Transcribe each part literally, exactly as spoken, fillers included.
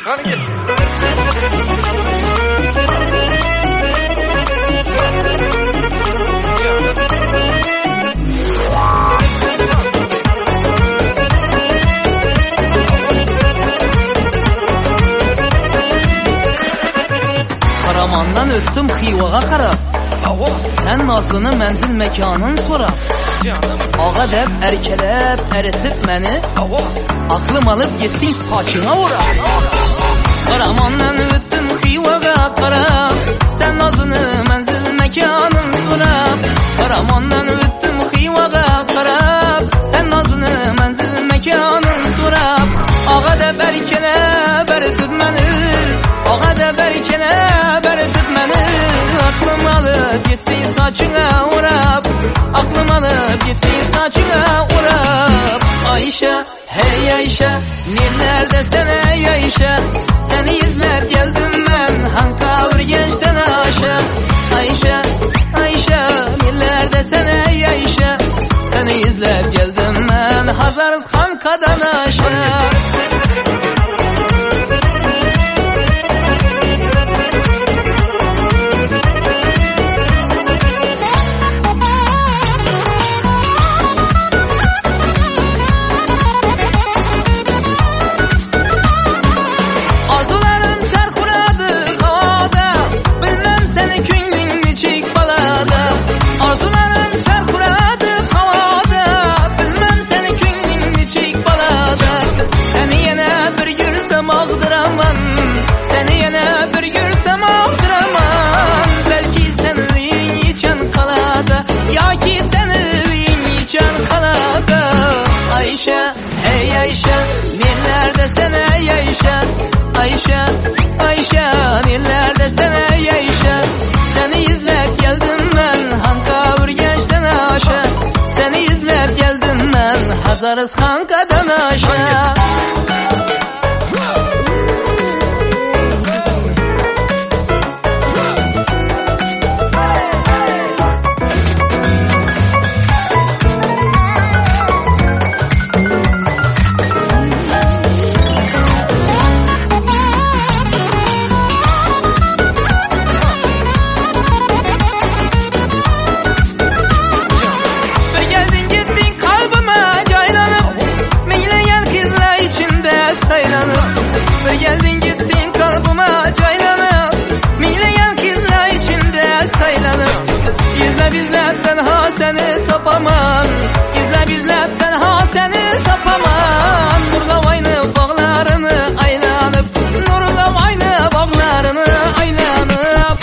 Hadi git. Karamandan öttüm Xivaga qarab. Sen Nazlı'nın mənzil mekanın sonra. Ağa deb erkelep eritip məni. Aklım alıp gittin saçına ora. Karamandan öttüm Xivaga qarab. Sen Nazlı'nın mənzil mekanın sonra. Karamandan öttüm Xivaga qarab. Sen Nazlı'nın mənzil mekanın sonra. Ağa deb erkelep eritip məni. Ağa deb erkelep eritip məni. Aklım alıp gittin saçına urab. Aklım alıp gittin saçına urab. Ayşe, hey Ayşe, nillerde sen ey Ayşe. Seni izler geldim ben Hanka Urgenç'ten aşağı. Ayşe, Ayşe, nillerde sen ey Ayşe. Seni izler geldim ben Hazarız Hanka'dan aşağı. Ağdıraman, seni yine bir görsem ağdıraman. Belki sen öyün içen kalada, ya ki sen öyün içen kalada. Ayşe, hey Ayşe, nillerde sen ey Ayşe. Ayşe, Ayşe, nillerde sen ey Ayşe. Seni izlep geldim ben Hanka Urgenç'ten aşağı. Seni izlep geldim ben Hazarız Hanka'dan aşağı. Geldin gittin kalbıma caylanıp. Meyleyen kızla içinde saylanıp. İzle bizler tenha seni tapaman. İzle bizler tenha seni tapaman. Nurla aynı bağlarını aylanıp. Nurla aynı bağlarını aylanıp.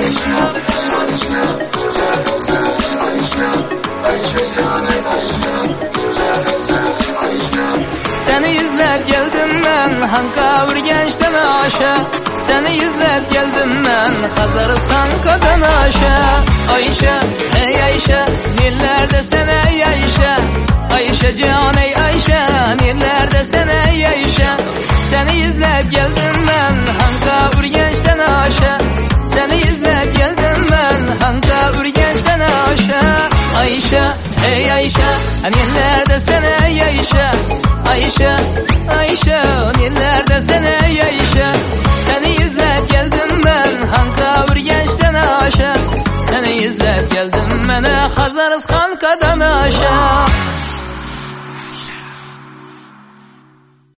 Seni izlep geldim ben Hanka Urgenç'ten aşağı. Seni izlep geldim ben Hazarız Hanka'dan aşağı. Ayşe, hey Ayşe, nillerde sen ey Ayşe. Ayşe can ey Ayşe, nillerde sen ey Ayşe. Seni izlep geldim ben Hanka Urgenç'ten aşağı. Seni izlep geldim ben Hanka Urgenç'ten aşağı. Ayşe, hey Ayşe, nillerde sen ey Ayşe. Ayşe, Ayşe, nillerde sen ey Ayşe.